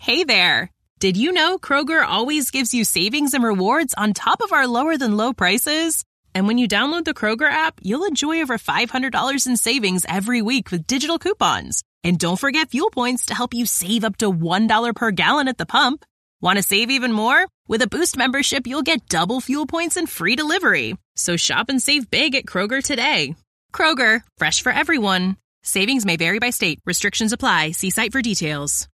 Hey there! Did you know Kroger always gives you savings and rewards on top of our lower-than-low prices? And when you download the Kroger app, you'll enjoy over $500 in savings every week with digital coupons. And don't forget fuel points to help you save up to $1 per gallon at the pump. Want to save even more? With a Boost membership, you'll get double fuel points and free delivery. So shop and save big at Kroger today. Kroger, fresh for everyone. Savings may vary by state. Restrictions apply. See site for details.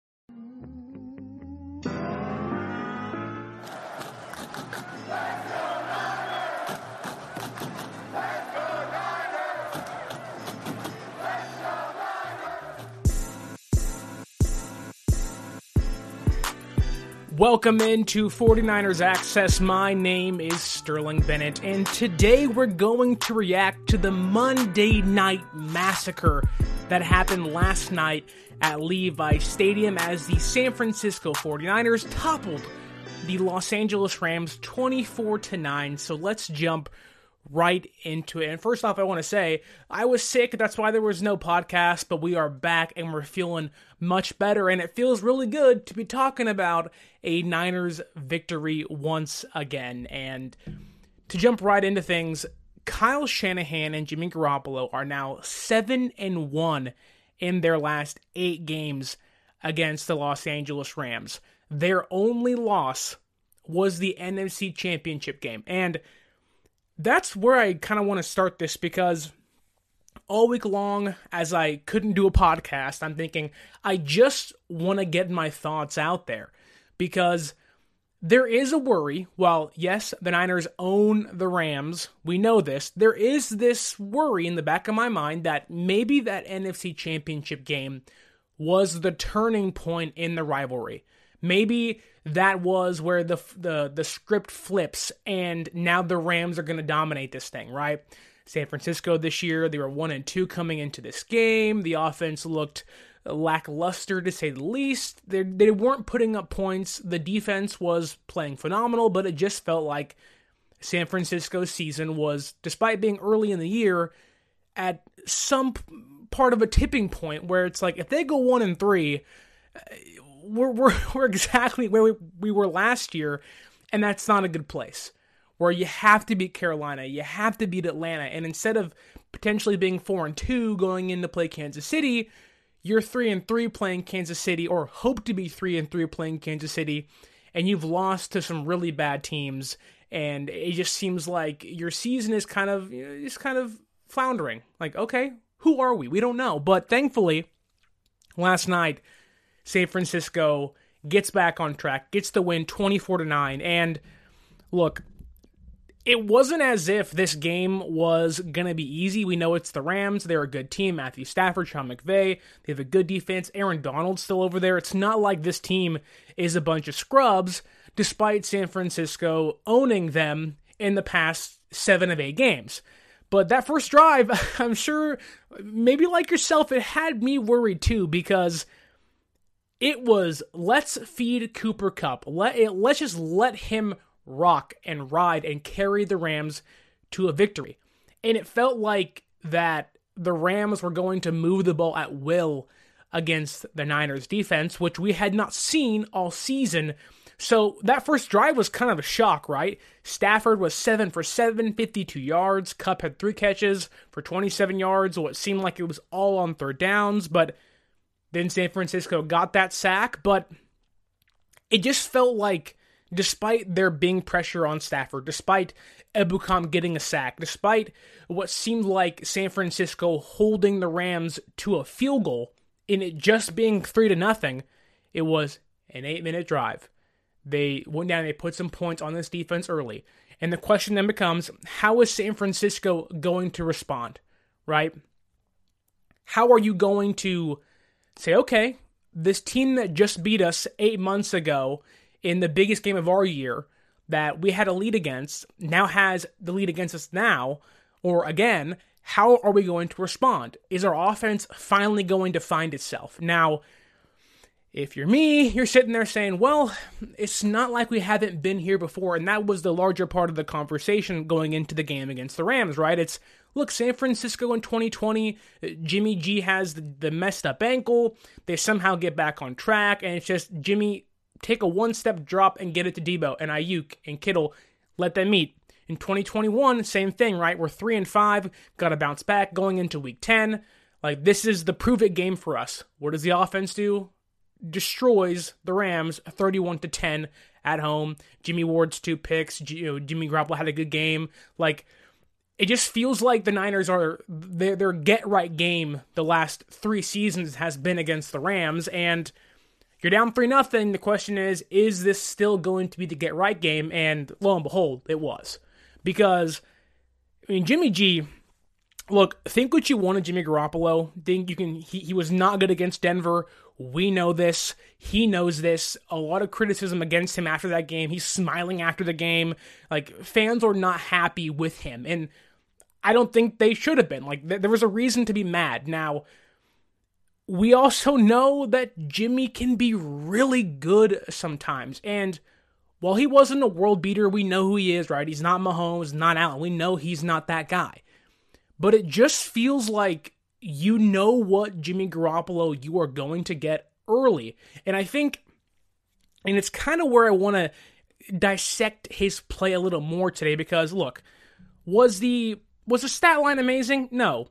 Welcome into 49ers Access. My name is Sterling Bennett, and today we're going to react to the Monday Night Massacre that happened last night at Levi Stadium as the San Francisco 49ers toppled the Los Angeles Rams 24-9. So let's jump right into it. And first off, I want to say I was sick. That's why there was no podcast, but we are back and we're feeling much better. And it feels really good to be talking about a Niners victory once again. And to jump right into things, Kyle Shanahan and Jimmy Garoppolo are now 7-1 in their last 8 games against the Los Angeles Rams. Their only loss was the NFC Championship game. And that's where I kind of want to start this, because all week long, as I couldn't do a podcast, I'm thinking I just want to get my thoughts out there, because there is a worry. While, yes, the Niners own the Rams, we know this, there is this worry in the back of my mind that maybe that NFC Championship game was the turning point in the rivalry. Maybe that was where the script flips, and now the Rams are going to dominate this thing, right? San Francisco this year, they were 1-2 coming into this game. The offense looked lackluster, to say the least. They weren't putting up points. The defense was playing phenomenal, but it just felt like San Francisco's season was, despite being early in the year, at some part of a tipping point where it's like, if they go 1-3, we're exactly where we were last year, and that's not a good place. Where you have to beat Carolina, you have to beat Atlanta, and instead of potentially being 4-2 going in to play Kansas City, you're 3-3 playing Kansas City, or hope to be 3-3 playing Kansas City, and you've lost to some really bad teams, and it just seems like your season is kind of floundering. Like, okay, who are we? We don't know. But thankfully, last night, San Francisco gets back on track, gets the win 24-9, and look, it wasn't as if this game was going to be easy. We know it's the Rams. They're a good team. Matthew Stafford, Sean McVay, they have a good defense. Aaron Donald's still over there. It's not like this team is a bunch of scrubs, despite San Francisco owning them in the past 7 of 8 games. But that first drive, I'm sure, maybe like yourself, it had me worried too, because it was, let's feed Cooper Kupp. Let's just let him rock and ride and carry the Rams to a victory. And it felt like that the Rams were going to move the ball at will against the Niners defense, which we had not seen all season. So that first drive was kind of a shock, right? Stafford was 7 for 7, 52 yards. Kupp had 3 catches for 27 yards, what seemed like it was all on third downs, but then San Francisco got that sack. But it just felt like, despite there being pressure on Stafford, despite Ebukam getting a sack, despite what seemed like San Francisco holding the Rams to a field goal, in it just being 3-0, it was an 8-minute drive. They went down and they put some points on this defense early. And the question then becomes, how is San Francisco going to respond, right? How are you going to say, okay, this team that just beat us 8 months ago in the biggest game of our year that we had a lead against, now has the lead against us now, or again, how are we going to respond? Is our offense finally going to find itself? Now, If you're me, you're sitting there saying, well, it's not like we haven't been here before, and that was the larger part of the conversation going into the game against the Rams, right? It's, look, San Francisco in 2020, Jimmy G has the messed up ankle, they somehow get back on track, and it's just Jimmy take a one-step drop and get it to Debo, and Ayuk and Kittle, let them meet. In 2021, same thing, right? We're 3-5, got to bounce back going into Week 10. Like, this is the prove-it game for us. What does the offense do? Destroys the Rams 31-10 at home. Jimmy Ward's 2 picks. Jimmy Garoppolo had a good game. Like, it just feels like the Niners are their get-right game the last 3 seasons has been against the Rams, and you're down 3-0. The question is this still going to be the get-right game? And lo and behold, it was. Because, I mean, Jimmy G, look, think what you want of Jimmy Garoppolo. Think you can. He was not good against Denver. We know this. He knows this. A lot of criticism against him after that game. He's smiling after the game. Like, fans are not happy with him. And I don't think they should have been. Like, there was a reason to be mad. Now, we also know that Jimmy can be really good sometimes. And while he wasn't a world beater, we know who he is, right? He's not Mahomes, not Allen. We know he's not that guy. But it just feels like you know what Jimmy Garoppolo you are going to get early. And I think, and it's kind of where I want to dissect his play a little more today, because look, was the stat line amazing? No.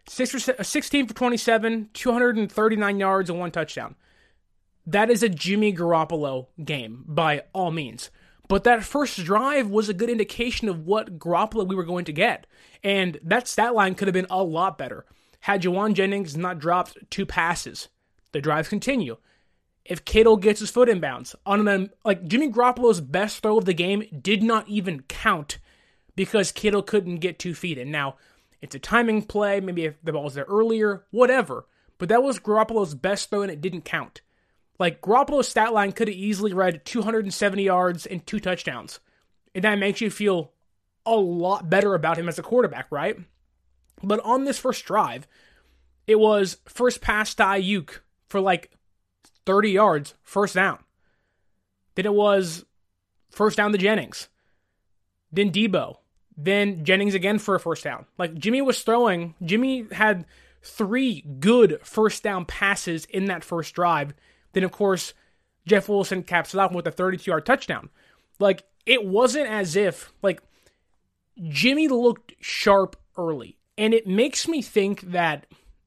16 for 27, 239 yards and 1 touchdown. That is a Jimmy Garoppolo game by all means. But that first drive was a good indication of what Garoppolo we were going to get. And that stat line could have been a lot better had Jauan Jennings not dropped 2 passes. The drives continue. If Kittle gets his foot in bounds, like Jimmy Garoppolo's best throw of the game did not even count because Kittle couldn't get 2 feet in. Now, it's a timing play, maybe if the ball was there earlier, whatever. But that was Garoppolo's best throw and it didn't count. Like, Garoppolo's stat line could have easily read 270 yards and 2 touchdowns. And that makes you feel a lot better about him as a quarterback, right? But on this first drive, it was first pass to Ayuk for like 30 yards, first down. Then it was first down to Jennings. Then Debo. Then Jennings again for a first down. Like, Jimmy had 3 good first down passes in that first drive. Then, of course, Jeff Wilson caps it off with a 32-yard touchdown. Like, it wasn't as if, like, Jimmy looked sharp early. And it makes me think that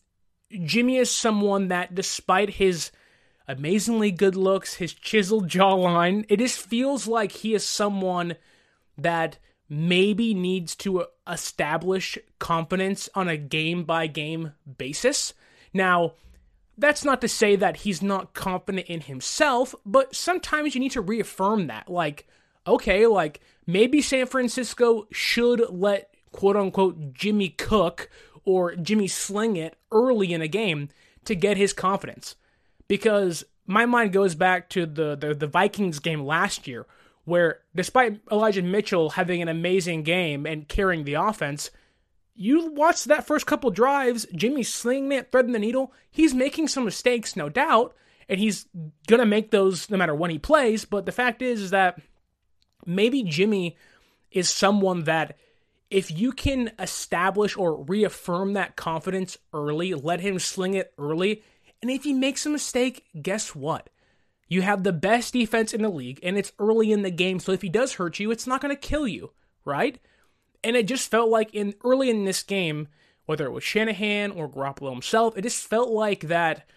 Jimmy is someone that, despite his amazingly good looks, his chiseled jawline, it just feels like he is someone that maybe needs to establish confidence on a game-by-game basis. Now, that's not to say that he's not confident in himself, but sometimes you need to reaffirm that. Like, okay, like, maybe San Francisco should let quote-unquote Jimmy cook or Jimmy sling it early in a game to get his confidence. Because my mind goes back to the Vikings game last year, where despite Elijah Mitchell having an amazing game and carrying the offense, you watch that first couple drives, Jimmy slinging it, threading the needle. He's making some mistakes, no doubt, and he's going to make those no matter when he plays, but the fact is that maybe Jimmy is someone that if you can establish or reaffirm that confidence early, let him sling it early, and if he makes a mistake, guess what? You have the best defense in the league, and it's early in the game, so if he does hurt you, it's not going to kill you, right? And it just felt like early in this game, whether it was Shanahan or Garoppolo himself, it just felt like that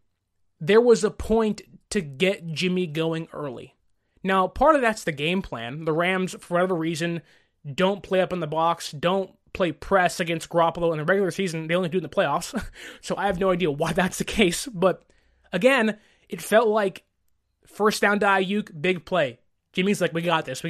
there was a point to get Jimmy going early. Now, part of that's the game plan. The Rams, for whatever reason, don't play up in the box, don't play press against Garoppolo in the regular season. They only do it in the playoffs. So I have no idea why that's the case. But again, it felt like first down to Ayuk, big play. Jimmy's like, we got this.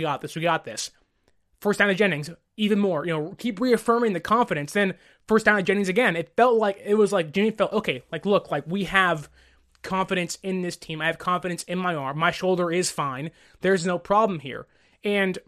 First down to Jennings, even more. Keep reaffirming the confidence. Then first down to Jennings again. It was like Jimmy felt, okay, like, look, like, we have confidence in this team. I have confidence in my arm. My shoulder is fine. There's no problem here. And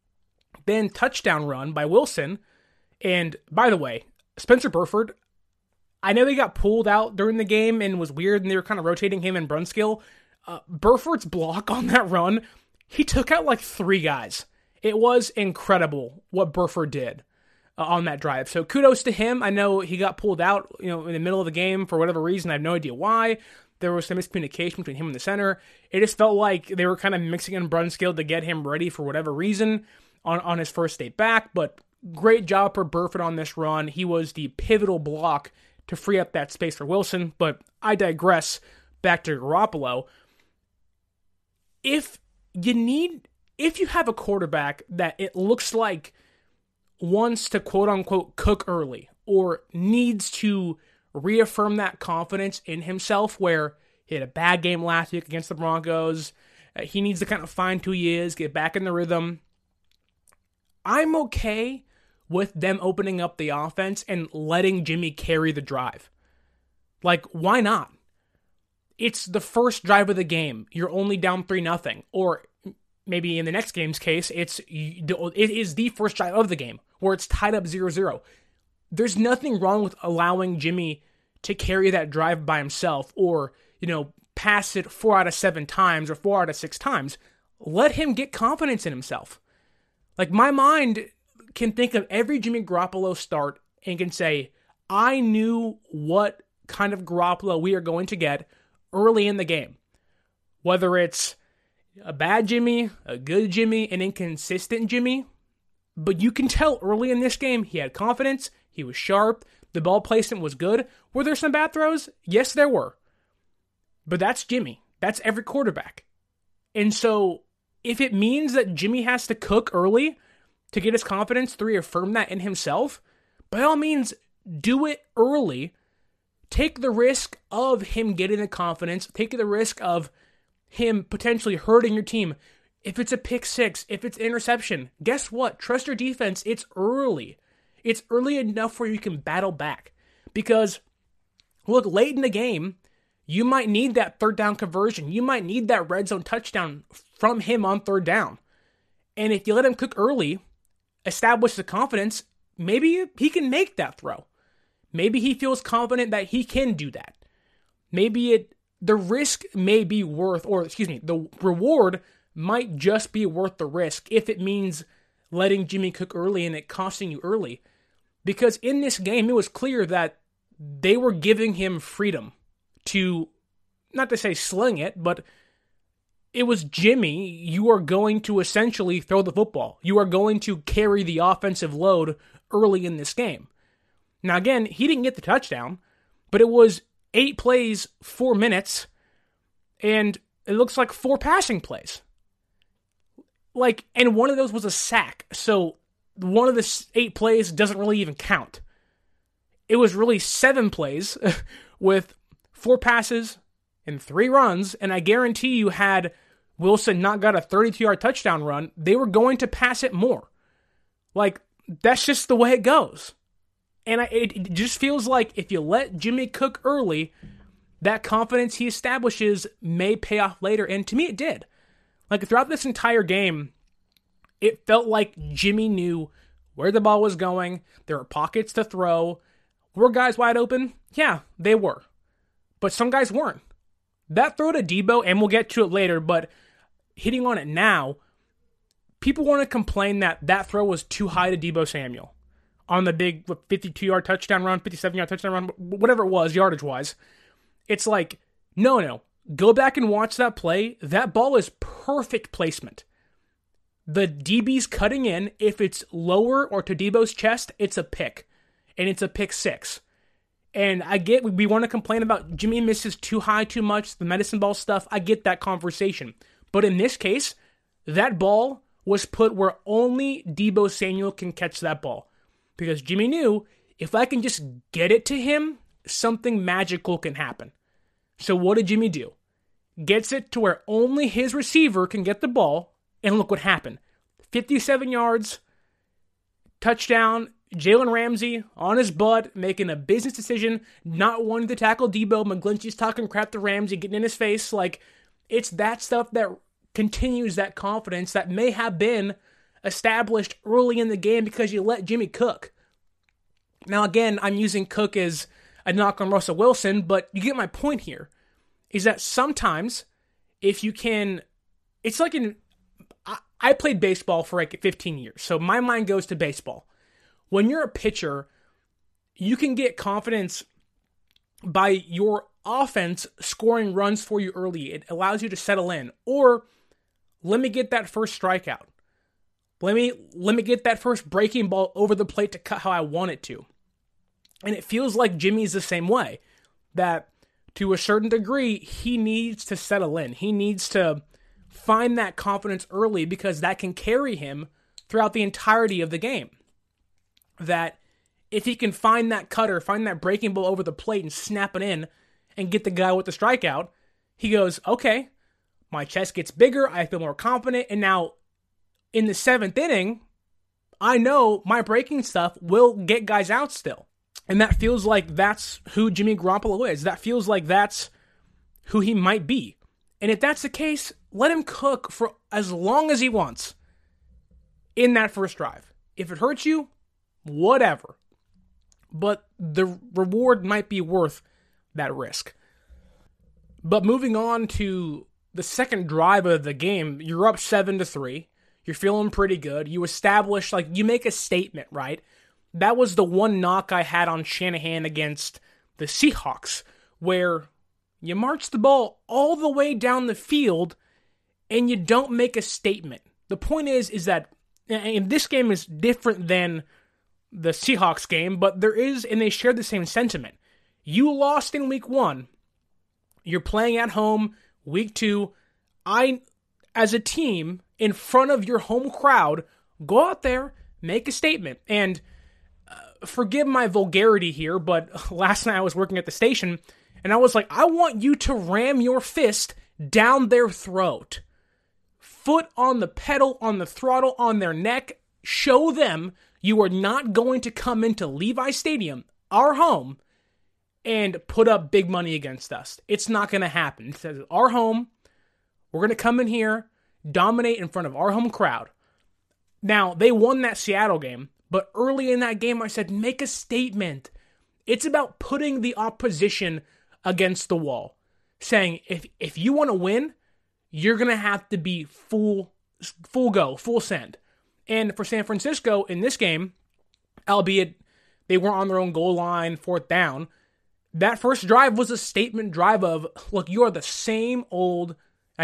then touchdown run by Wilson. And by the way, Spencer Burford, I know he got pulled out during the game and was weird, and they were kind of rotating him and Brunskill. Burford's block on that run, he took out like 3 guys. It was incredible what Burford did on that drive. So kudos to him. I know he got pulled out, in the middle of the game for whatever reason. I have no idea why. There was some miscommunication between him and the center. It just felt like they were kind of mixing in Brunskill to get him ready for whatever reason on his first day back. But great job for Burford on this run. He was the pivotal block to free up that space for Wilson. But I digress. Back to Garoppolo. If you have a quarterback that it looks like wants to quote-unquote cook early or needs to reaffirm that confidence in himself, where he had a bad game last week against the Broncos, he needs to kind of find who he is, get back in the rhythm, I'm okay with them opening up the offense and letting Jimmy carry the drive. Like, why not? It's the first drive of the game. You're only down 3-0. Or maybe in the next game's case, it is the first drive of the game where it's tied up 0-0. There's nothing wrong with allowing Jimmy to carry that drive by himself or, pass it 4 out of 7 times or 4 out of 6 times. Let him get confidence in himself. Like, my mind can think of every Jimmy Garoppolo start and can say, I knew what kind of Garoppolo we are going to get early in the game. Whether it's a bad Jimmy, a good Jimmy, an inconsistent Jimmy. But you can tell early in this game, he had confidence, he was sharp, the ball placement was good. Were there some bad throws? Yes, there were. But that's Jimmy. That's every quarterback. And so, if it means that Jimmy has to cook early to get his confidence to reaffirm that in himself, by all means, do it early. Take the risk of him getting the confidence. Take the risk of him potentially hurting your team. If it's a pick six, if it's interception, guess what? Trust your defense. It's early. It's early enough where you can battle back. Because, look, late in the game, you might need that third down conversion. You might need that red zone touchdown from him on third down. And if you let him cook early, establish the confidence, maybe he can make that throw. Maybe he feels confident that he can do that. Maybe the risk may be worth, the reward might just be worth the risk if it means letting Jimmy cook early and it costing you early. Because in this game, it was clear that they were giving him freedom to, not to say sling it, but it was Jimmy, you are going to essentially throw the football. You are going to carry the offensive load early in this game. Now again, he didn't get the touchdown, but it was 8 plays, 4 minutes, and it looks like 4 passing plays. And one of those was a sack, so one of the 8 plays doesn't really even count. It was really 7 plays with 4 passes and 3 runs, and I guarantee you had Wilson not got a 32-yard touchdown run, they were going to pass it more. That's just the way it goes. And it just feels like if you let Jimmy cook early, that confidence he establishes may pay off later, and to me it did. Throughout this entire game, it felt like Jimmy knew where the ball was going, there were pockets to throw. Were guys wide open? Yeah, they were. But some guys weren't. That throw to Debo, and we'll get to it later, but hitting on it now, people want to complain that throw was too high to Debo Samuel on the big 52-yard touchdown run, 57-yard touchdown run, whatever it was, yardage-wise. It's like, no. Go back and watch that play. That ball is perfect placement. The DB's cutting in. If it's lower or to Debo's chest, it's a pick. And it's a pick 6. And I get we want to complain about Jimmy misses too high, too much, the medicine ball stuff. I get that conversation. But in this case, that ball was put where only Debo Samuel can catch that ball. Because Jimmy knew, if I can just get it to him, something magical can happen. So what did Jimmy do? Gets it to where only his receiver can get the ball, and look what happened. 57 yards, touchdown, Jalen Ramsey on his butt, making a business decision, not wanting to tackle Debo. McGlinchey's talking crap to Ramsey, getting in his face. It's that stuff that continues that confidence that may have been established early in the game because you let Jimmy cook. Now again, I'm using cook as a knock on Russell Wilson, but you get my point here, is that sometimes if you can, it's like I played baseball for like 15 years, so my mind goes to baseball. When you're a pitcher, you can get confidence by your offense scoring runs for you early. It allows you to settle in. Or, let me get that first strikeout. Let me get that first breaking ball over the plate to cut how I want it to. And it feels like Jimmy's the same way. That, to a certain degree, he needs to settle in. He needs to find that confidence early because that can carry him throughout the entirety of the game. That if he can find that cutter, find that breaking ball over the plate and snap it in and get the guy with the strikeout, he goes, okay, my chest gets bigger, I feel more confident, and now in the 7th inning, I know my breaking stuff will get guys out still. And that feels like that's who Jimmy Garoppolo is. That feels like that's who he might be. And if that's the case, let him cook for as long as he wants in that first drive. If it hurts you, whatever. But the reward might be worth that risk. But moving on to the second drive of the game, you're up 7-3. You're feeling pretty good. You establish, you make a statement, right? That was the one knock I had on Shanahan against the Seahawks, where you march the ball all the way down the field and you don't make a statement. The point is that, and this game is different than the Seahawks game, but and they share the same sentiment. You lost in week 1. You're playing at home, week 2. As a team, in front of your home crowd, go out there, make a statement. And forgive my vulgarity here, but last night I was working at the station, and I was like, I want you to ram your fist down their throat. Foot on the pedal, on the throttle, on their neck. Show them you are not going to come into Levi Stadium, our home, and put up big money against us. It's not going to happen. It says, our home, we're going to come in here, dominate in front of our home crowd. Now, they won that Seattle game, but early in that game, I said, make a statement. It's about putting the opposition against the wall. Saying, if you want to win, you're going to have to be full go, full send. And for San Francisco, in this game, albeit they weren't on their own goal line, 4th down, that first drive was a statement drive of, look, you are the same old,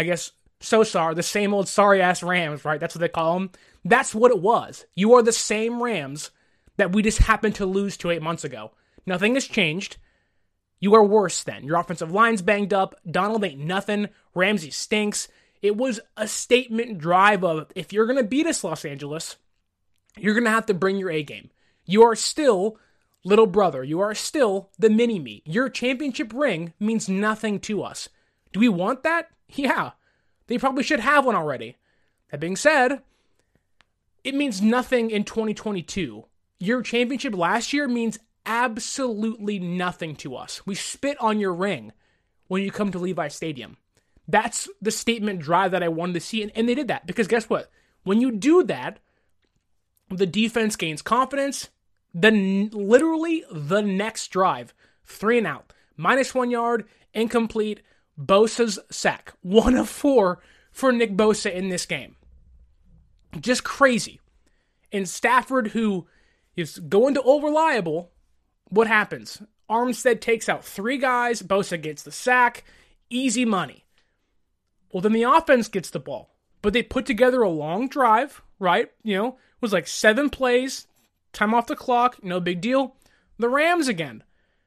the same old sorry-ass Rams, right? That's what they call them. That's what it was. You are the same Rams that we just happened to lose to 8 months ago. Nothing has changed. You are worse then. Your offensive line's banged up. Donald ain't nothing. Ramsey stinks. It was a statement drive of, if you're going to beat us, Los Angeles, you're going to have to bring your A game. You are still little brother. You are still the mini-me. Your championship ring means nothing to us. Do we want that? Yeah. They probably should have one already. That being said, it means nothing in 2022. Your championship last year means absolutely nothing to us. We spit on your ring when you come to Levi Stadium. That's the statement drive that I wanted to see, and they did that. Because guess what? When you do that, the defense gains confidence. Then literally the next drive, 3 and out, -1 yard, incomplete, Bosa's sack. 1 of 4 for Nick Bosa in this game. Just crazy. And Stafford, who is going to over-reliable, what happens? Armstead takes out 3 guys, Bosa gets the sack, easy money. Well, then the offense gets the ball. But they put together a long drive, right? It was like 7 plays, time off the clock, no big deal. The Rams again.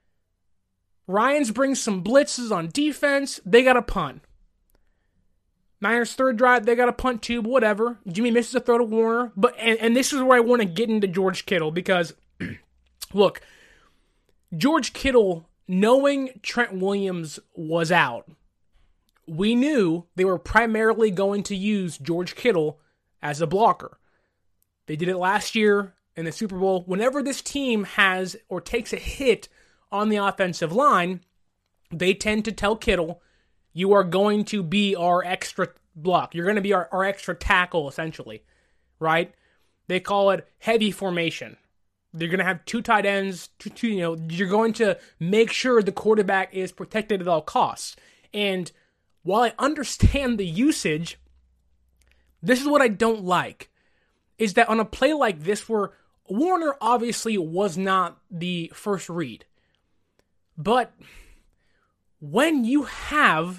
Ryans brings some blitzes on defense. They got a punt. Niners third drive, they got a punt too, whatever. Jimmy misses a throw to Warner. But and this is where I want to get into George Kittle because, look, George Kittle, knowing Trent Williams was out, we knew they were primarily going to use George Kittle as a blocker. They did it last year in the Super Bowl. Whenever this team has or takes a hit on the offensive line, they tend to tell Kittle, you are going to be our extra block. You're going to be our extra tackle, essentially, right? They call it heavy formation. You're going to have two tight ends. You're going to make sure the quarterback is protected at all costs. And while I understand the usage, this is what I don't like, is that on a play like this where Warner obviously was not the first read, but when you have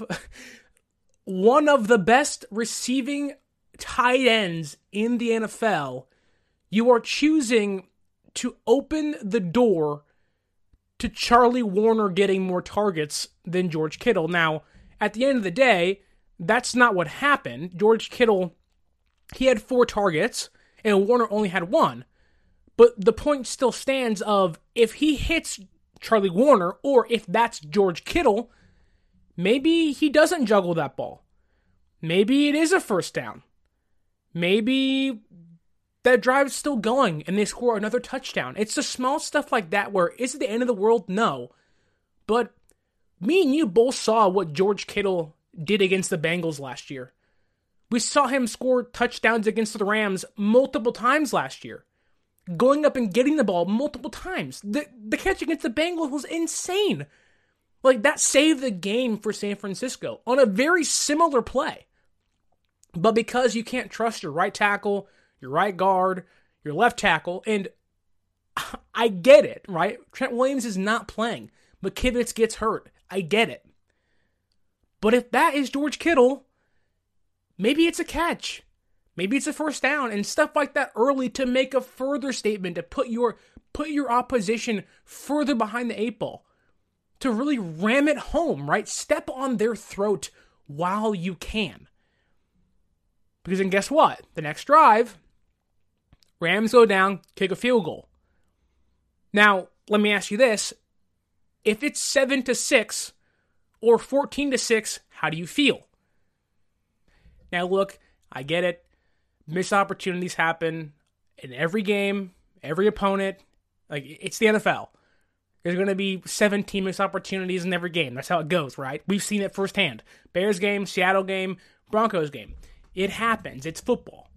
one of the best receiving tight ends in the NFL, you are choosing to open the door to Charlie Warner getting more targets than George Kittle. Now, at the end of the day, that's not what happened. George Kittle, he had 4 targets, and Warner only had 1. But the point still stands of, if he hits Charlie Warner, or if that's George Kittle, maybe he doesn't juggle that ball. Maybe it is a first down. Maybe that drive's still going and they score another touchdown. It's the small stuff like that where, is it the end of the world? No. But me and you both saw what George Kittle did against the Bengals last year. We saw him score touchdowns against the Rams multiple times last year. Going up and getting the ball multiple times. The catch against the Bengals was insane. Like, that saved the game for San Francisco on a very similar play. But because you can't trust your right tackle, your right guard, your left tackle, and I get it, right? Trent Williams is not playing. McKivitz gets hurt. I get it. But if that is George Kittle, maybe it's a catch. Maybe it's a first down and stuff like that early to make a further statement, to put your opposition further behind the 8 ball, to really ram it home, right? Step on their throat while you can. Because then guess what? The next drive, Rams go down, kick a field goal. Now, let me ask you this. If it's 7-6 or 14-6, how do you feel? Now look, I get it. Missed opportunities happen in every game, every opponent. Like, it's the NFL. There's going to be 17 missed opportunities in every game. That's how it goes, right? We've seen it firsthand. Bears game, Seattle game, Broncos game. It happens. It's football.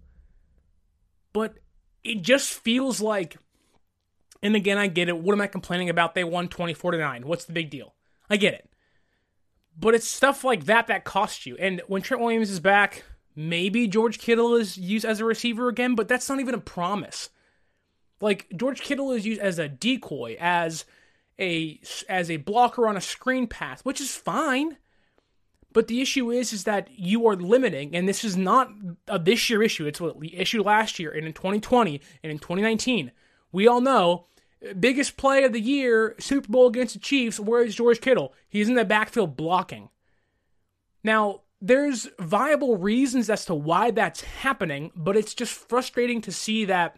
But it just feels like, and again, I get it. What am I complaining about? They won 24-9. What's the big deal? I get it. But it's stuff like that that costs you. And when Trent Williams is back, maybe George Kittle is used as a receiver again, but that's not even a promise. Like, George Kittle is used as a decoy, as a blocker on a screen pass, which is fine. But the issue is that you are limiting, and this is not a this year issue. It's what the issue last year, and in 2020, and in 2019. We all know, biggest play of the year, Super Bowl against the Chiefs, where is George Kittle? He's in the backfield blocking. Now, there's viable reasons as to why that's happening, but it's just frustrating to see that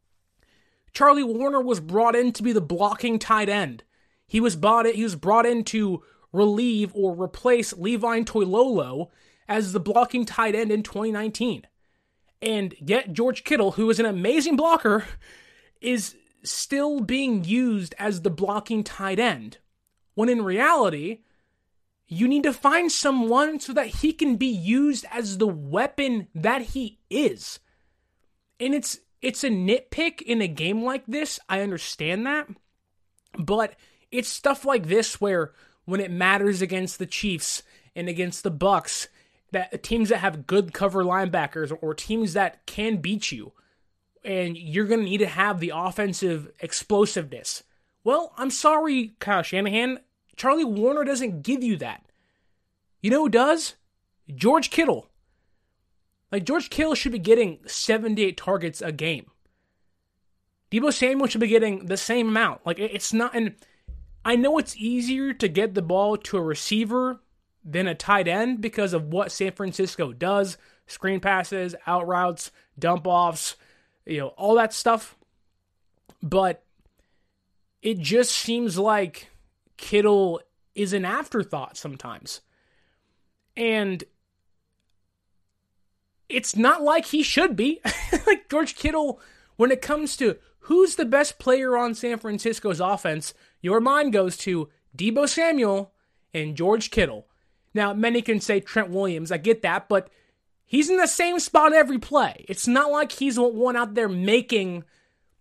Charlie Warner was brought in to be the blocking tight end. He was brought in to relieve or replace Levine Toilolo as the blocking tight end in 2019. And yet George Kittle, who is an amazing blocker, is still being used as the blocking tight end. When in reality, you need to find someone so that he can be used as the weapon that he is. And it's a nitpick in a game like this. I understand that. But it's stuff like this where when it matters against the Chiefs and against the Bucks, that teams that have good cover linebackers or teams that can beat you, and you're going to need to have the offensive explosiveness. Well, I'm sorry, Kyle Shanahan. Charlie Warner doesn't give you that. You know who does? George Kittle. Like, George Kittle should be getting 78 targets a game. Deebo Samuel should be getting the same amount. Like, it's not, and I know it's easier to get the ball to a receiver than a tight end because of what San Francisco does. Screen passes, out routes, dump offs, all that stuff. But it just seems like Kittle is an afterthought sometimes. And it's not like he should be. Like, George Kittle, when it comes to who's the best player on San Francisco's offense, your mind goes to Deebo Samuel and George Kittle. Now, many can say Trent Williams. I get that, but he's in the same spot every play. It's not like he's the one out there making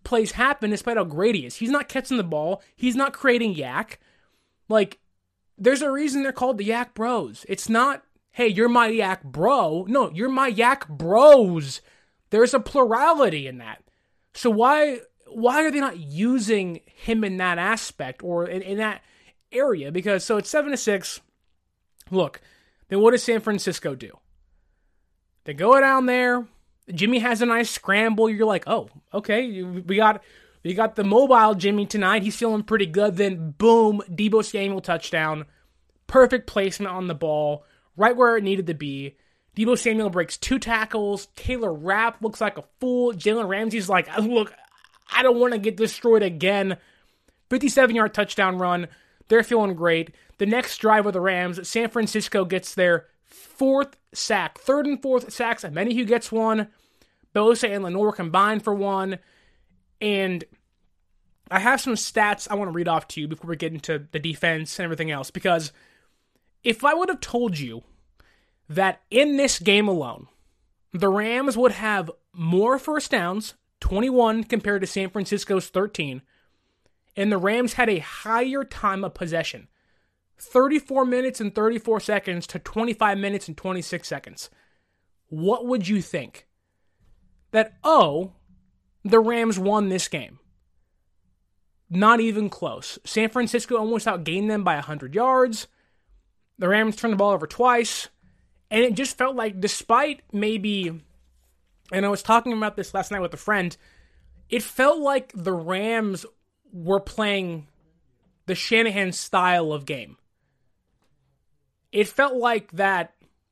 plays happen despite how great he is. He's not catching the ball. He's not creating yak. Like, there's a reason they're called the Yak Bros. It's not, hey, you're my Yak Bro. No, you're my Yak Bros. There's a plurality in that. So why are they not using him in that aspect or in that area? Because, so it's 7-6. Look, then what does San Francisco do? They go down there. Jimmy has a nice scramble. You're like, oh, okay, we got the mobile Jimmy tonight. He's feeling pretty good. Then, boom, Deebo Samuel touchdown. Perfect placement on the ball, right where it needed to be. Deebo Samuel breaks 2 tackles. Taylor Rapp looks like a fool. Jalen Ramsey's like, look, I don't want to get destroyed again. 57-yard touchdown run. They're feeling great. The next drive of the Rams, San Francisco gets their 4th sack. 3rd and 4th sacks. Menahue gets one. Bosa and Lenore combined for one. And I have some stats I want to read off to you before we get into the defense and everything else. Because if I would have told you that in this game alone, the Rams would have more first downs, 21 compared to San Francisco's 13, and the Rams had a higher time of possession, 34 minutes and 34 seconds to 25 minutes and 26 seconds, what would you think? That, the Rams won this game. Not even close. San Francisco almost outgained them by 100 yards. The Rams turned the ball over twice. And it just felt like, despite maybe, and I was talking about this last night with a friend, it felt like the Rams were playing the Shanahan style of game. It felt like that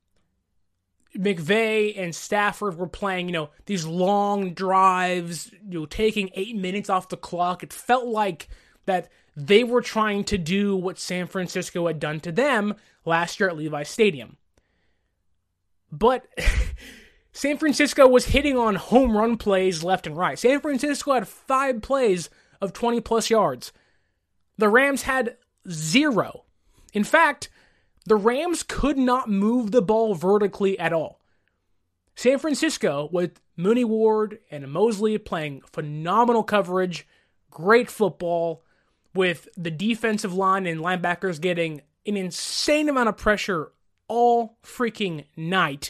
McVay and Stafford were playing, these long drives, taking 8 minutes off the clock. It felt like that they were trying to do what San Francisco had done to them last year at Levi's Stadium. But San Francisco was hitting on home run plays left and right. San Francisco had 5 plays of 20-plus yards. The Rams had 0. In fact, the Rams could not move the ball vertically at all. San Francisco, with Mooney Ward and Mosley playing phenomenal coverage, great football, with the defensive line and linebackers getting an insane amount of pressure all freaking night.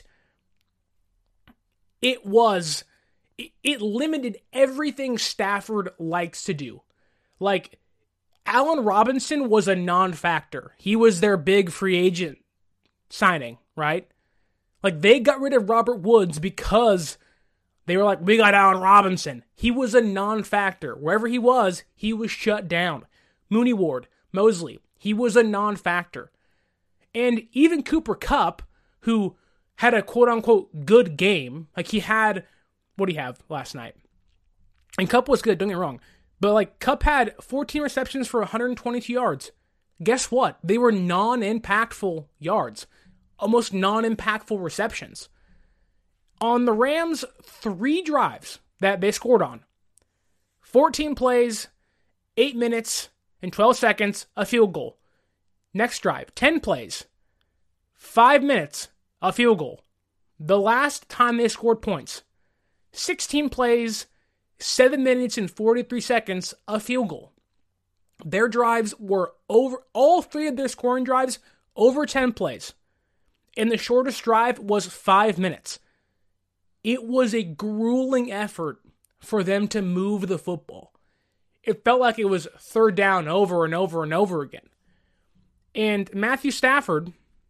It limited everything Stafford likes to do. Like, Allen Robinson was a non-factor. He was their big free agent signing, right? Like, they got rid of Robert Woods because they were like, we got Allen Robinson. He was a non-factor. Wherever he was shut down. Mooney Ward, Mosley, he was a non-factor. And even Cooper Kupp, who had a quote-unquote good game, like he had, what did he have last night? And Kupp was good, don't get me wrong. But like Kupp had 14 receptions for 122 yards. Guess what? They were non-impactful yards. Almost non-impactful receptions. On the Rams, 3 drives that they scored on. 14 plays, 8 minutes, and 12 seconds, a field goal. Next drive, 10 plays, 5 minutes, a field goal. The last time they scored points, 16 plays, 7 minutes and 43 seconds, a field goal. Their drives were over, all 3 of their scoring drives, over 10 plays. And the shortest drive was 5 minutes. It was a grueling effort for them to move the football. It felt like it was third down over and over and over again. And Matthew Stafford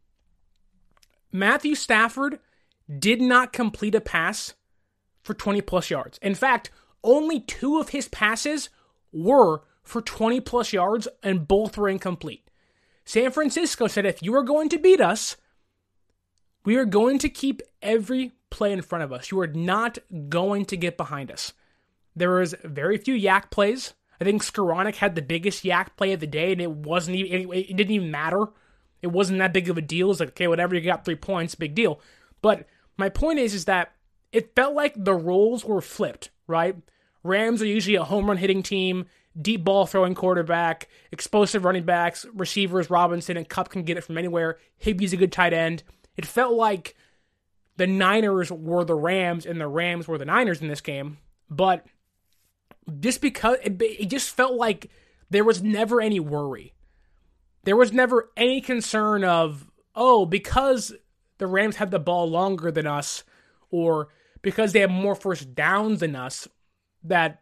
did not complete a pass for 20-plus yards. In fact, only 2 of his passes were for 20-plus yards, and both were incomplete. San Francisco said, if you are going to beat us, we are going to keep every play in front of us. You are not going to get behind us. There was very few yak plays. I think Skoranek had the biggest yak play of the day, and it didn't even matter. It wasn't that big of a deal. It's like, okay, whatever, you got 3 points, big deal. But my point is that it felt like the roles were flipped, right? Rams are usually a home run hitting team, deep ball throwing quarterback, explosive running backs, receivers, Robinson, and Kupp can get it from anywhere. Higbee's a good tight end. It felt like the Niners were the Rams, and the Rams were the Niners in this game. But just because it just felt like there was never any worry. There was never any concern of, oh, because the Rams have the ball longer than us, or because they have more first downs than us, that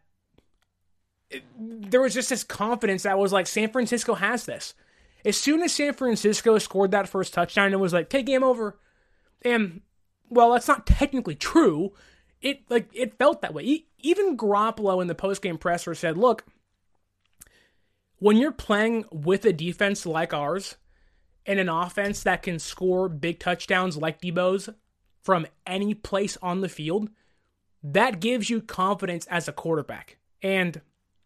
there was just this confidence that was like, San Francisco has this. As soon as San Francisco scored that first touchdown, it was like, okay, game over. And, well, that's not technically true. It felt that way. Even Garoppolo in the postgame presser said, look, when you're playing with a defense like ours and an offense that can score big touchdowns like Debo's from any place on the field, that gives you confidence as a quarterback. And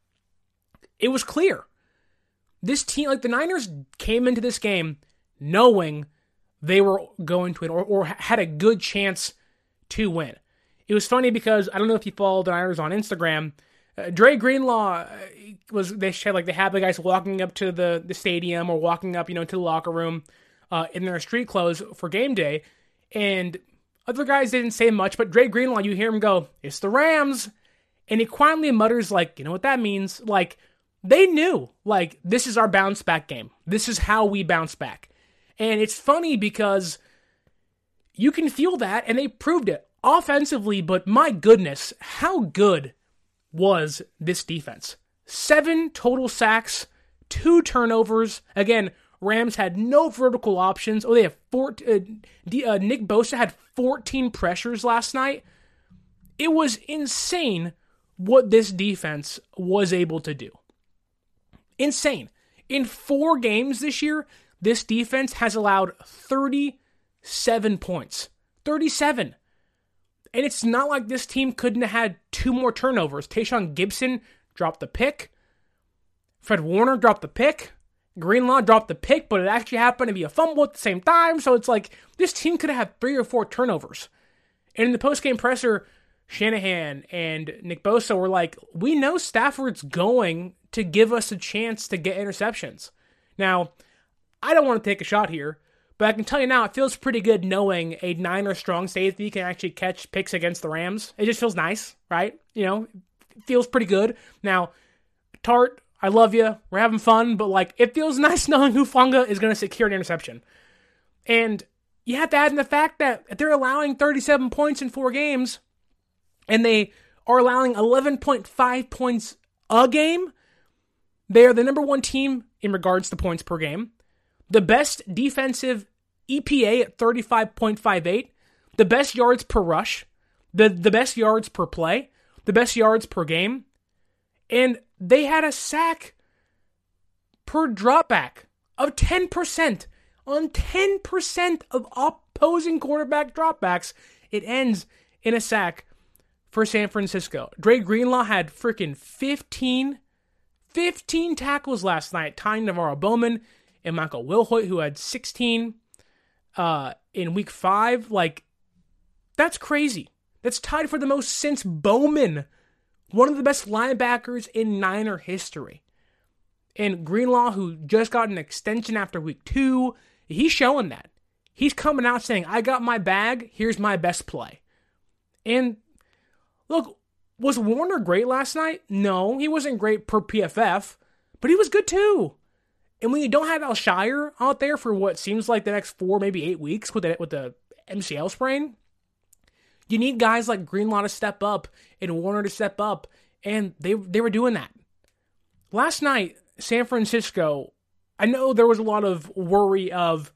it was clear. This team, like the Niners, came into this game knowing they were going to win or had a good chance to win. It was funny because, I don't know if you follow the Niners on Instagram, Dre Greenlaw they had the guys walking up to the stadium or walking up, to the locker room in their street clothes for game day, and other guys didn't say much, but Dre Greenlaw, you hear him go, "It's the Rams," and he quietly mutters like, "You know what that means?" Like, they knew, like, this is our bounce back game. This is how we bounce back. And it's funny because you can feel that, and they proved it offensively, but my goodness, how good was this defense? 7 total sacks, 2 turnovers. Again, Rams had no vertical options. Oh, they have Nick Bosa had 14 pressures last night. It was insane what this defense was able to do. Insane. In 4 games this year, this defense has allowed 37 points. 37. And it's not like this team couldn't have had 2 more turnovers. Tayshaun Gibson dropped the pick. Fred Warner dropped the pick. Greenlaw dropped the pick, but it actually happened to be a fumble at the same time. So it's like, this team could have had 3 or 4 turnovers. And in the postgame presser, Shanahan and Nick Bosa were like, we know Stafford's going to give us a chance to get interceptions. Now, I don't want to take a shot here, but I can tell you now, it feels pretty good knowing a Niner strong safety can actually catch picks against the Rams. It just feels nice, right? It feels pretty good. Now, Tart, I love you. We're having fun, but like, it feels nice knowing Hufanga is going to secure an interception. And you have to add in the fact that if they're allowing 37 points in 4 games, and they are allowing 11.5 points a game, they are the number 1 team in regards to points per game. The best defensive EPA at 35.58, the best yards per rush, the best yards per play, the best yards per game, and they had a sack per dropback of 10%. On 10% of opposing quarterback dropbacks, it ends in a sack for San Francisco. Dre Greenlaw had freaking 15 tackles last night, tying NaVorro Bowman and Michael Wilhoit, who had 16 in week 5. Like, that's crazy. That's tied for the most since Bowman, one of the best linebackers in Niner history. And Greenlaw, who just got an extension after week 2, he's showing that. He's coming out saying, I got my bag, here's my best play. And look, was Warner great last night? No, he wasn't great per PFF, but he was good too. And when you don't have Alshire out there for what seems like the next 4, maybe 8 weeks with the MCL sprain, you need guys like Greenlaw to step up and Warner to step up, and they were doing that. Last night, San Francisco, I know there was a lot of worry of,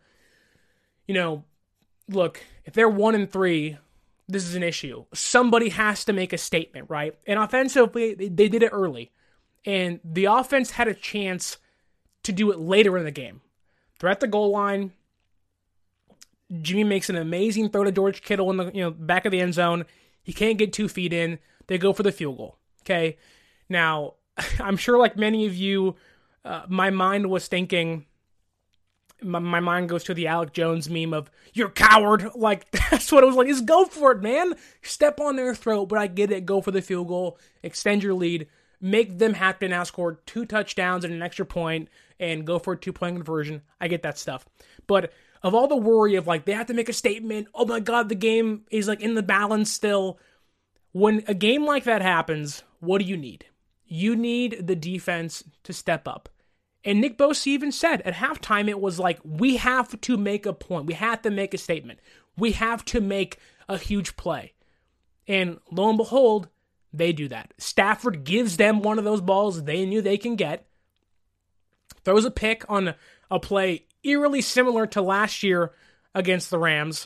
look, if they're 1-3, this is an issue. Somebody has to make a statement, right? And offensively, they did it early. And the offense had a chance to do it later in the game. They're at the goal line. Jimmy makes an amazing throw to George Kittle in the back of the end zone. He can't get 2 feet in. They go for the field goal. Okay? Now, I'm sure like many of you, my mind was thinking, my mind goes to the Alec Jones meme of, you're a coward. Like, that's what it was like. Just go for it, man. Step on their throat, but I get it. Go for the field goal. Extend your lead. Make them have to now score 2 touchdowns and an extra point and go for a 2-point conversion. I get that stuff. But of all the worry of like, they have to make a statement. Oh my God, the game is like in the balance still. When a game like that happens, what do you need? you need the defense to step up. And Nick Bosa even said at halftime, it was like, we have to make a point. We have to make a statement. We have to make a huge play. And lo and behold, they do that. Stafford gives them one of those balls they knew they can get. Throws a pick on a play eerily similar to last year against the Rams,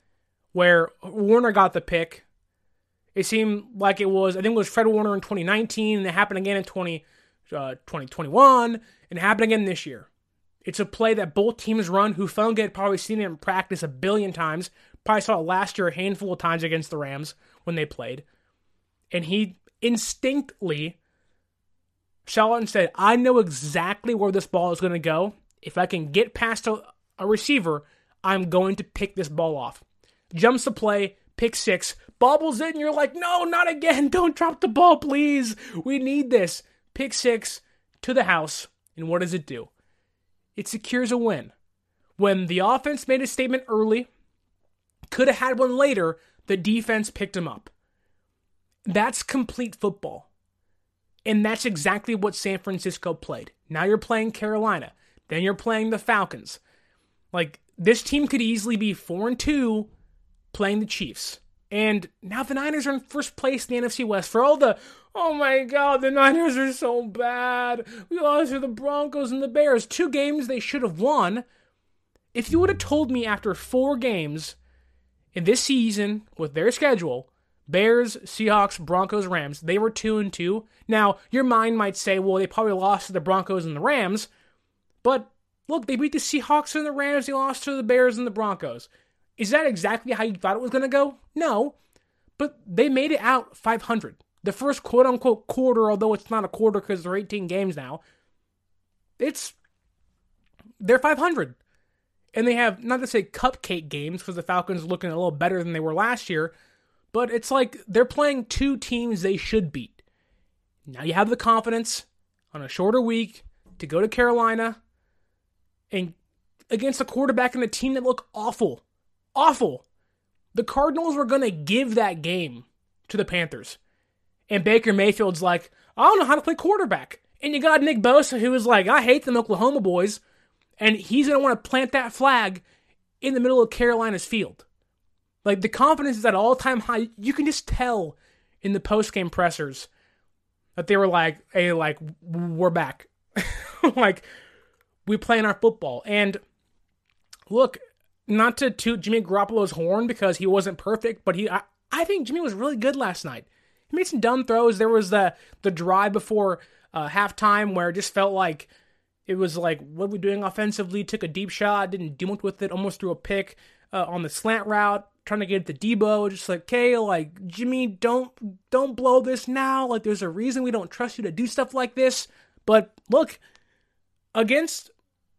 where Warner got the pick. It seemed like it was, I think it was Fred Warner in 2019, and it happened again in 2021, and it happened again this year. It's a play that both teams run. Hufanga had probably seen it in practice a billion times. Probably saw it last year a handful of times against the Rams when they played. And he instinctively saw it and said, I know exactly where this ball is going to go. If I can get past a receiver, I'm going to pick this ball off. Jumps the play, pick six, bobbles it, and you're like, no, not again. Don't drop the ball, please. We need this. Pick six to the house. And what does it do? It secures a win. When the offense made a statement early, could have had one later, the defense picked him up. That's complete football. And that's exactly what San Francisco played. Now you're playing Carolina. Then you're playing the Falcons. Like, this team could easily be 4-2 playing the Chiefs. And now the Niners are in first place in the NFC West. For all the, oh my God, the Niners are so bad. We lost to the Broncos and the Bears. 2 games they should have won. If you would have told me after 4 games in this season with their schedule, Bears, Seahawks, Broncos, Rams, they were 2-2. Now, your mind might say, well, they probably lost to the Broncos and the Rams. But look, they beat the Seahawks and the Rams. They lost to the Bears and the Broncos. Is that exactly how you thought it was going to go? No. But they made it out 500. The first quote-unquote quarter, although it's not a quarter because there are 18 games now, they're 500. And they have, not to say cupcake games, because the Falcons are looking a little better than they were last year, but it's like they're playing 2 teams they should beat. Now you have the confidence on a shorter week to go to Carolina and against a quarterback and a team that look awful. Awful. The Cardinals were going to give that game to the Panthers. And Baker Mayfield's like, I don't know how to play quarterback. And you got Nick Bosa, who is like, I hate them Oklahoma boys. And he's going to want to plant that flag in the middle of Carolina's field. Like, the confidence is at all-time high. You can just tell in the post-game pressers that they were like, hey, like, we're back. Like, we playing our football. And look, not to toot Jimmy Garoppolo's horn because he wasn't perfect, but I think Jimmy was really good last night. He made some dumb throws. There was the drive before halftime where it just felt like it was like, what are we doing offensively? Took a deep shot, didn't do much with it, almost threw a pick on the slant route, trying to get it to Debo. Just like, okay, like, Jimmy, don't blow this now. Like, there's a reason we don't trust you to do stuff like this. But look, against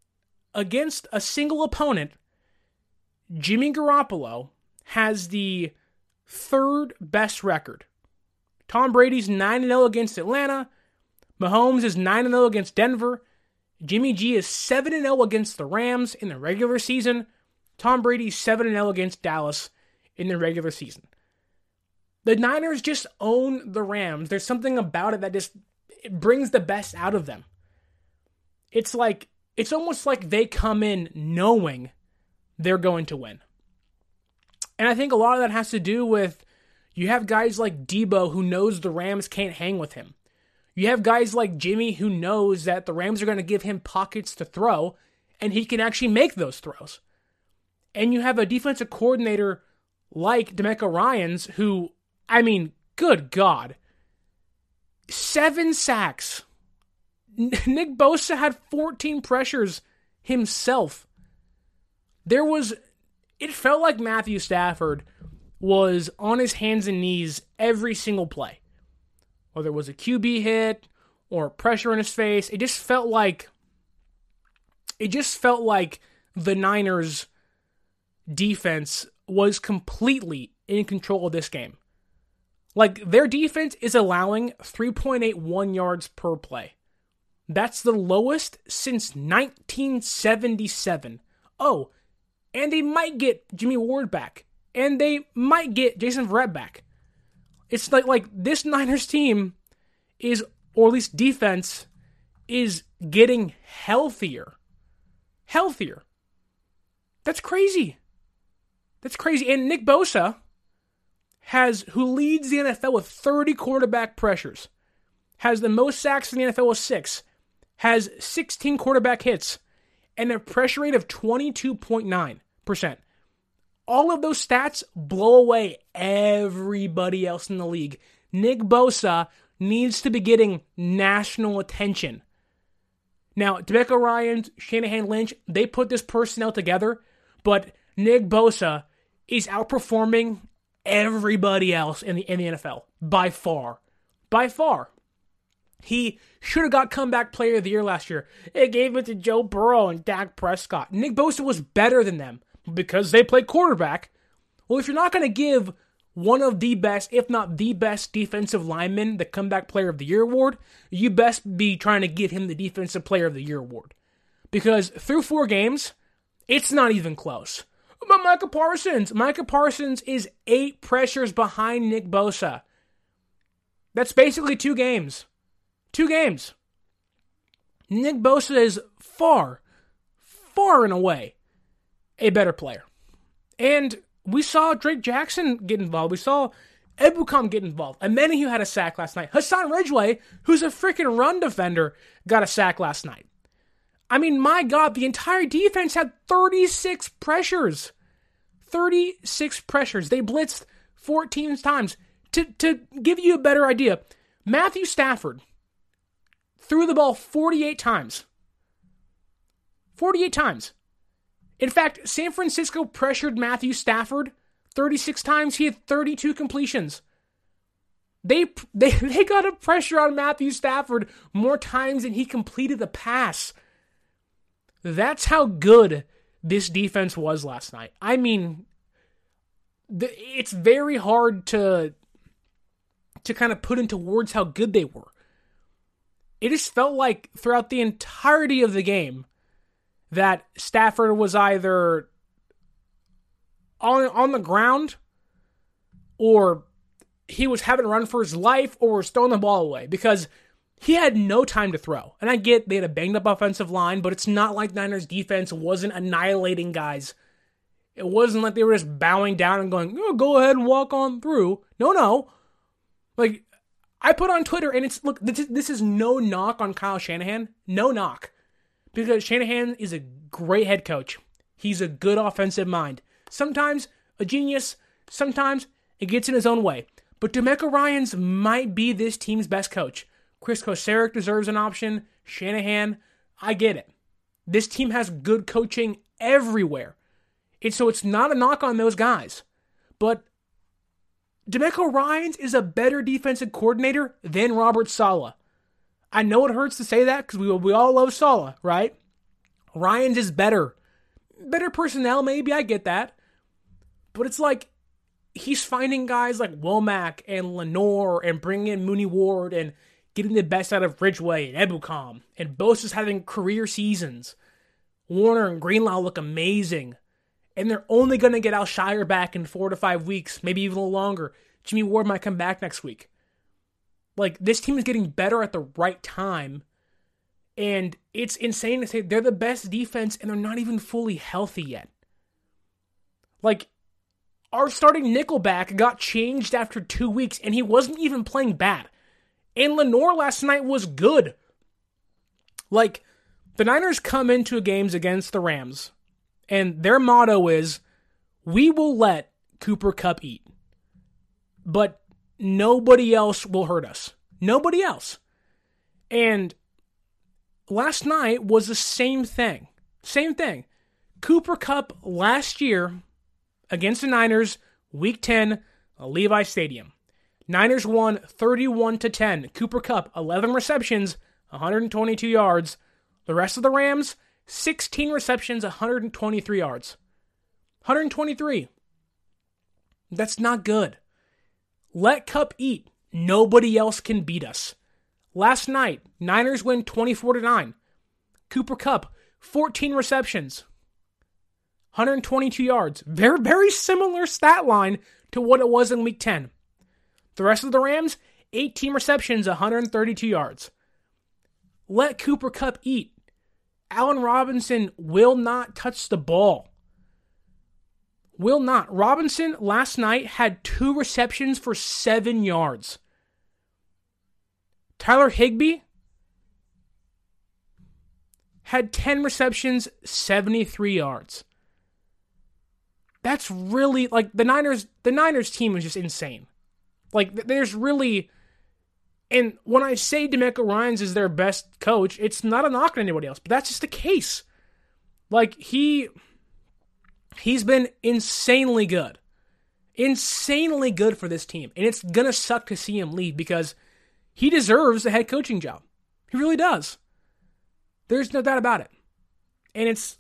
a single opponent, Jimmy Garoppolo has the 3rd best record. Tom Brady's 9-0 against Atlanta. Mahomes is 9-0 against Denver. Jimmy G is 7-0 against the Rams in the regular season. Tom Brady's 7-0 against Dallas in the regular season. The Niners just own the Rams. There's something about it that just it brings the best out of them. It's almost like they come in knowing they're going to win. And I think a lot of that has to do with you have guys like Debo who knows the Rams can't hang with him. You have guys like Jimmy who knows that the Rams are going to give him pockets to throw, and he can actually make those throws. And you have a defensive coordinator like DeMeco Ryans who, I mean, good God, 7 sacks. Nick Bosa had 14 pressures himself. It felt like Matthew Stafford was on his hands and knees every single play. Whether it was a QB hit or pressure in his face, it just felt like the Niners defense was completely in control of this game. Like, their defense is allowing 3.81 yards per play. That's the lowest since 1977. Oh, and they might get Jimmy Ward back. And they might get Jason Verrett back. It's like this Niners team is or at least defense, is getting healthier. Healthier. That's crazy. That's crazy. And Nick Bosa who leads the NFL with 30 quarterback pressures, has the most sacks in the NFL with 6, has 16 quarterback hits, and a pressure rate of 22.9%. All of those stats blow away everybody else in the league. Nick Bosa needs to be getting national attention. Now, DeMeco Ryans, Shanahan Lynch, they put this personnel together, but Nick Bosa is outperforming everybody else in the NFL by far. By far. He should have got comeback player of the year last year. It gave it to Joe Burrow and Dak Prescott. Nick Bosa was better than them because they play quarterback. Well, if you're not going to give one of the best, if not the best defensive lineman the comeback player of the year award, you best be trying to give him the defensive player of the year award. Because through 4 games, it's not even close. But Micah Parsons is 8 pressures behind Nick Bosa. That's basically 2 games. 2 games. Nick Bosa is far, far and away a better player. And we saw Drake Jackson get involved. We saw Ebukam get involved. Emmanuel had a sack last night. Hassan Ridgeway, who's a freaking run defender, got a sack last night. I mean, my God, the entire defense had 36 pressures. 36 pressures. They blitzed 14 times. To give you a better idea, Matthew Stafford threw the ball 48 times. 48 times. In fact, San Francisco pressured Matthew Stafford 36 times. He had 32 completions. They got a pressure on Matthew Stafford more times than he completed a pass. That's how good this defense was last night. I mean, it's very hard to kind of put into words how good they were. It just felt like throughout the entirety of the game that Stafford was either on the ground or he was having to run for his life or was throwing the ball away because he had no time to throw. And I get they had a banged-up offensive line, but it's not like Niners defense wasn't annihilating guys. It wasn't like they were just bowing down and going, oh, go ahead and walk on through. No. Like, I put on Twitter, and it's, look, this is no knock on Kyle Shanahan. No knock. Because Shanahan is a great head coach. He's a good offensive mind. Sometimes a genius, sometimes it gets in his own way. But DeMeco Ryans might be this team's best coach. Chris Kocurek deserves an option. Shanahan, I get it. This team has good coaching everywhere. So it's not a knock on those guys. But DeMeco Ryans is a better defensive coordinator than Robert Saleh. I know it hurts to say that because we all love Saleh, right? Ryans is better. Better personnel, maybe, I get that. But it's like he's finding guys like Womack and Lenore and bringing in Mooney Ward and getting the best out of Ridgeway and Ebukam. And Bosa's having career seasons. Warner and Greenlaw look amazing. And they're only going to get Alshire back in 4 to 5 weeks, maybe even a little longer. Jimmy Ward might come back next week. Like, this team is getting better at the right time. And it's insane to say they're the best defense and they're not even fully healthy yet. Like, our starting nickelback got changed after 2 weeks and he wasn't even playing bad. And Lenore last night was good. Like, the Niners come into games against the Rams and their motto is, we will let Cooper Kupp eat. But nobody else will hurt us. Nobody else. And last night was the same thing. Same thing. Cooper Kupp last year against the Niners, Week 10, Levi Stadium. Niners won 31-10. Cooper Kupp, 11 receptions, 122 yards. The rest of the Rams, 16 receptions, 123 yards. 123. That's not good. Let Kupp eat. Nobody else can beat us. Last night, Niners win 24-9. Cooper Kupp, 14 receptions, 122 yards. Very, very similar stat line to what it was in Week 10. The rest of the Rams, 18 receptions, 132 yards. Let Cooper Kupp eat. Allen Robinson will not touch the ball. Will not. Robinson last night had 2 receptions for 7 yards. Tyler Higbee had 10 receptions, 73 yards. That's really, like, the Niners team is just insane. Like, there's really, and when I say DeMeco Ryans is their best coach, it's not a knock on anybody else, but that's just the case. Like, he's been insanely good. Insanely good for this team. And it's going to suck to see him leave because he deserves a head coaching job. He really does. There's no doubt about it. And it's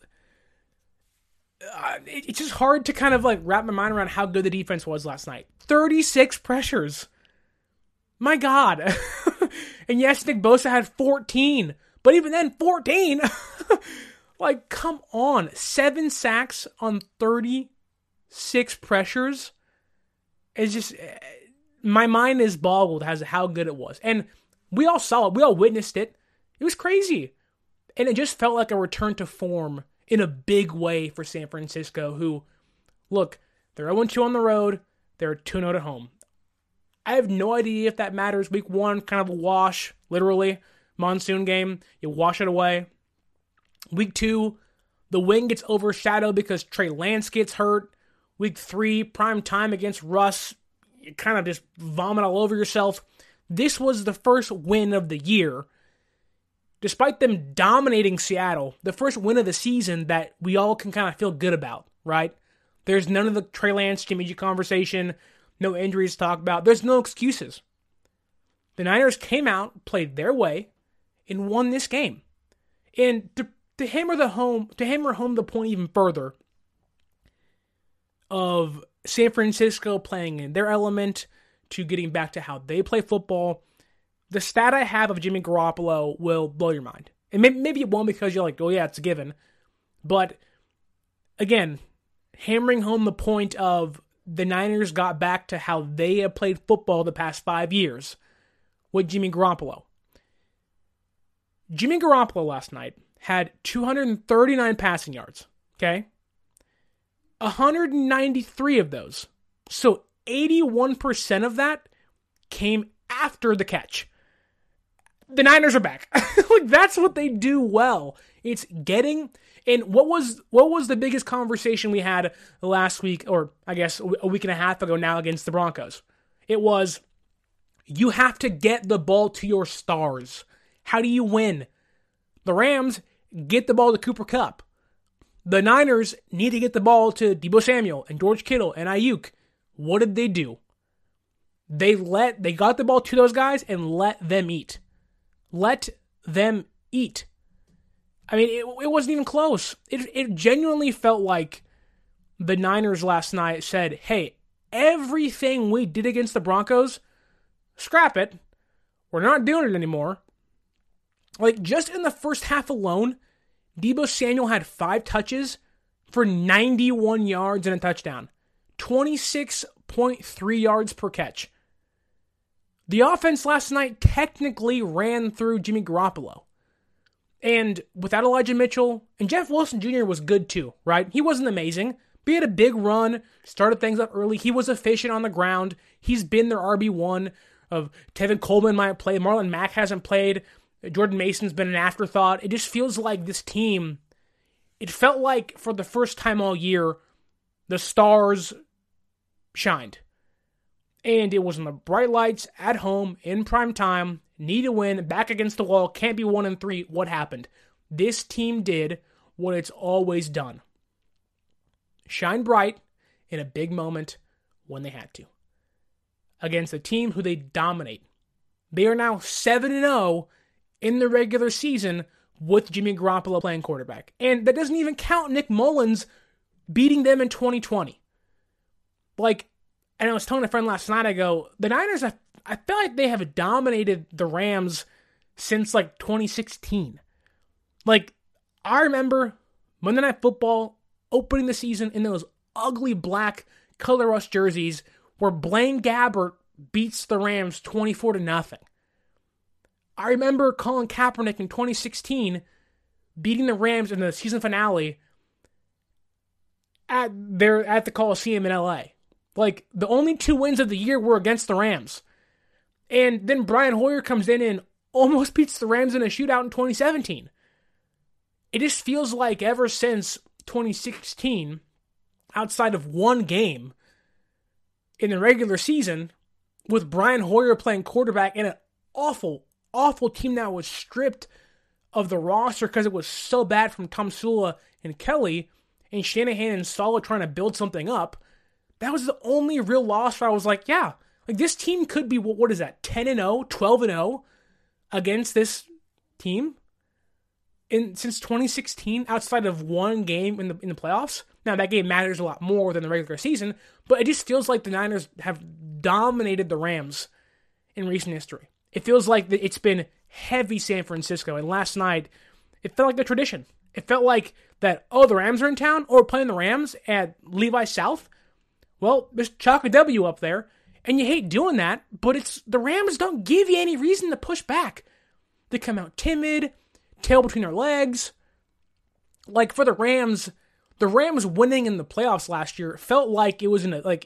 just hard to kind of like wrap my mind around how good the defense was last night. 36 pressures. My God. And yes, Nick Bosa had 14. But even then, 14. Like, come on. 7 sacks on 36 pressures. It's just, my mind is boggled as to how good it was. And we all saw it. We all witnessed it. It was crazy. And it just felt like a return to form in a big way for San Francisco, who, look, they're 0-2 on the road. They're 2-0 at home. I have no idea if that matters. Week 1, kind of a wash, literally. Monsoon game, you wash it away. Week 2, the win gets overshadowed because Trey Lance gets hurt. Week 3, prime time against Russ, you kind of just vomit all over yourself. This was the first win of the year. Despite them dominating Seattle, the first win of the season that we all can kind of feel good about, right? There's none of the Trey Lance, Jimmy G conversation, no injuries to talk about. There's no excuses. The Niners came out, played their way, and won this game. And to hammer home the point even further of San Francisco playing in their element, to getting back to how they play football, the stat I have of Jimmy Garoppolo will blow your mind. And maybe it won't because you're like, oh yeah, it's a given. But again, hammering home the point of the Niners got back to how they have played football the past 5 years with Jimmy Garoppolo. Jimmy Garoppolo last night had 239 passing yards, okay? 193 of those, so 81% of that came after the catch. The Niners are back. Like, that's what they do well. It's getting, and what was the biggest conversation we had last week, or I guess a week and a half ago now against the Broncos? It was, you have to get the ball to your stars. How do you win? The Rams get the ball to Cooper Kupp. The Niners need to get the ball to Deebo Samuel and George Kittle and Ayuk. What did they do? They got the ball to those guys and let them eat. Let them eat. I mean, it wasn't even close. It genuinely felt like the Niners last night said, hey, everything we did against the Broncos, scrap it. We're not doing it anymore. Like, just in the first half alone, Deebo Samuel had 5 touches for 91 yards and a touchdown. 26.3 yards per catch. The offense last night technically ran through Jimmy Garoppolo. And without Elijah Mitchell, and Jeff Wilson Jr. was good too, right? He wasn't amazing, but he had a big run, started things up early. He was efficient on the ground. He's been their RB1. Tevin Coleman might play. Marlon Mack hasn't played. Jordan Mason's been an afterthought. It just feels like this team, it felt like for the first time all year, the stars shined. And it was in the bright lights, at home, in prime time, need to win, back against the wall, can't be 1-3. What happened? This team did what it's always done. Shine bright in a big moment when they had to. Against a team who they dominate. They are now 7-0 in the regular season with Jimmy Garoppolo playing quarterback. And that doesn't even count Nick Mullins beating them in 2020. And I was telling a friend last night, I go, the Niners, I feel like they have dominated the Rams since 2016. I remember Monday Night Football opening the season in those ugly black color rush jerseys where Blaine Gabbert beats the Rams 24-0. I remember Colin Kaepernick in 2016 beating the Rams in the season finale at the Coliseum in LA. Like, the only 2 wins of the year were against the Rams. And then Brian Hoyer comes in and almost beats the Rams in a shootout in 2017. It just feels like ever since 2016, outside of one game in the regular season, with Brian Hoyer playing quarterback in an awful team that was stripped of the roster because it was so bad from Tom Sula and Kelly, and Shanahan and Saleh trying to build something up, that was the only real loss where I was like, yeah, like this team could be, what is that, 10-0, 12-0 against this team since 2016, outside of one game in the playoffs. Now, that game matters a lot more than the regular season, but it just feels like the Niners have dominated the Rams in recent history. It feels like it's been heavy San Francisco, and last night, it felt like a tradition. It felt like that, the Rams are in town, or playing the Rams at Levi South. Well, there's chalk a W up there, and you hate doing that, but the Rams don't give you any reason to push back. They come out timid, tail between their legs. Like, for the Rams winning in the playoffs last year felt like it was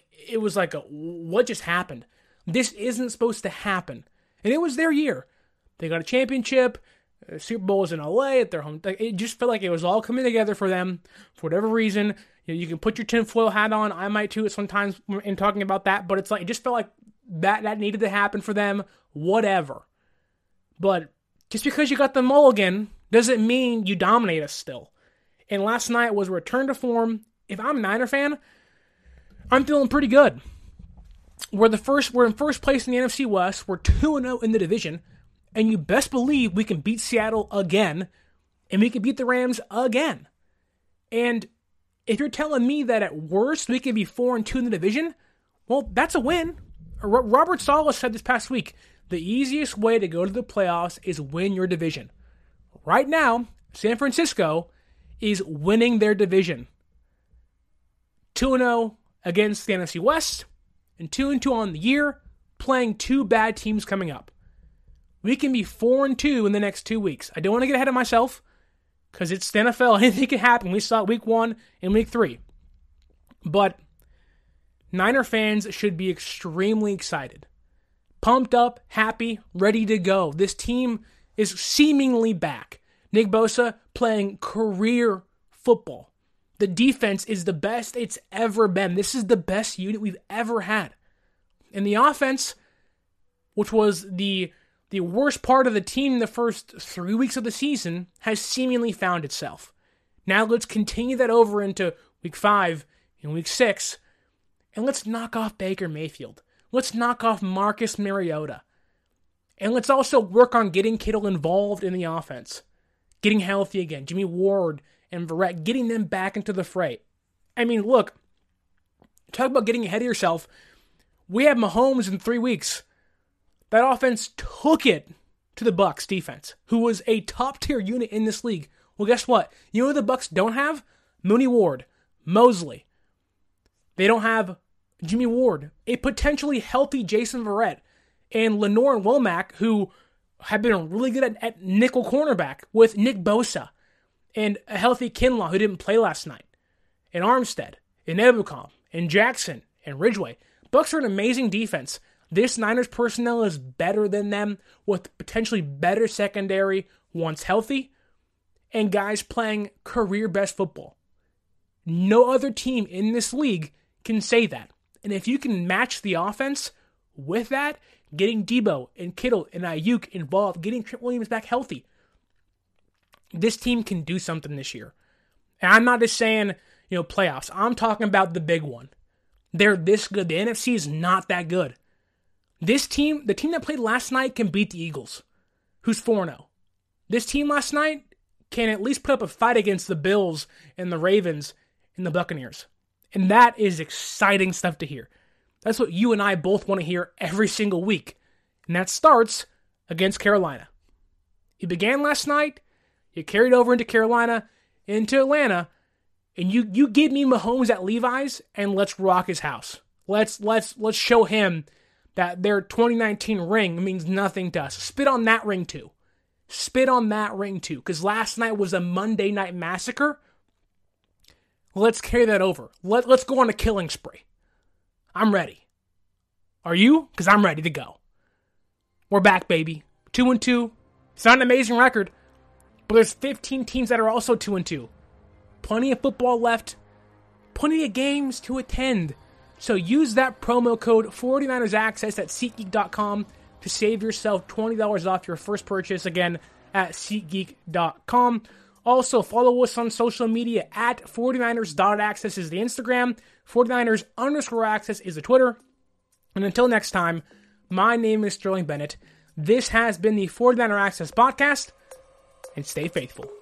what just happened? This isn't supposed to happen. And it was their year. They got a championship. Super Bowl was in LA at their home. It just felt like it was all coming together for them for whatever reason. You can put your tinfoil hat on. I might too sometimes in talking about that, but it's like it just felt like that needed to happen for them. Whatever. But just because you got the mulligan doesn't mean you dominate us still. And last night was a return to form. If I'm a Niner fan, I'm feeling pretty good. We're in first place in the NFC West. We're 2-0 in the division. And you best believe we can beat Seattle again. And we can beat the Rams again. And if you're telling me that at worst we can be 4-2 in the division, well, that's a win. Robert Saleh said this past week, the easiest way to go to the playoffs is win your division. Right now, San Francisco is winning their division. 2-0 against the NFC West, and 2-2 on the year, playing 2 bad teams coming up. We can be 4-2 in the next 2 weeks. I don't want to get ahead of myself, because it's the NFL. Anything can happen. We saw it week 1 and week 3. But Niner fans should be extremely excited. Pumped up, happy, ready to go. This team is seemingly back. Nick Bosa playing career football. The defense is the best it's ever been. This is the best unit we've ever had. And the offense, which was the worst part of the team in the first 3 weeks of the season, has seemingly found itself. Now let's continue that over into week 5 and week 6, and let's knock off Baker Mayfield. Let's knock off Marcus Mariota. And let's also work on getting Kittle involved in the offense. Getting healthy again. Jimmy Ward and Verrett, getting them back into the fray. I mean, look, talk about getting ahead of yourself. We have Mahomes in 3 weeks. That offense took it to the Bucs defense, who was a top-tier unit in this league. Well, guess what? You know who the Bucs don't have? Mooney Ward, Mosley. They don't have Jimmy Ward, a potentially healthy Jason Verrett, and Lenore and Womack, who have been really good at nickel cornerback with Nick Bosa, and a healthy Kinlaw who didn't play last night, and Armstead, and Ebukam, and Jackson, and Ridgeway. Bucs are an amazing defense. This Niners personnel is better than them, with potentially better secondary once healthy, and guys playing career best football. No other team in this league can say that. And if you can match the offense with that, getting Debo and Kittle and Ayuk involved, getting Trent Williams back healthy, this team can do something this year. And I'm not just saying, playoffs. I'm talking about the big one. They're this good. The NFC is not that good. This team, the team that played last night, can beat the Eagles, who's 4-0. This team last night can at least put up a fight against the Bills and the Ravens and the Buccaneers. And that is exciting stuff to hear. That's what you and I both want to hear every single week. And that starts against Carolina. It began last night. You carried over into Carolina, into Atlanta, and you give me Mahomes at Levi's, and let's rock his house. Let's show him that their 2019 ring means nothing to us. Spit on that ring too. Spit on that ring too. Because last night was a Monday Night Massacre. Let's carry that over. Let's go on a killing spree. I'm ready. Are you? Because I'm ready to go. We're back, baby. 2-2. It's not an amazing record, but there's 15 teams that are also 2-2. Plenty of football left. Plenty of games to attend. So use that promo code 49ers Access at SeatGeek.com to save yourself $20 off your first purchase. Again, at SeatGeek.com. Also, follow us on social media at 49ers.access is the Instagram. 49ers_access is the Twitter. And until next time, my name is Sterling Bennett. This has been the 49er Access Podcast, and stay faithful.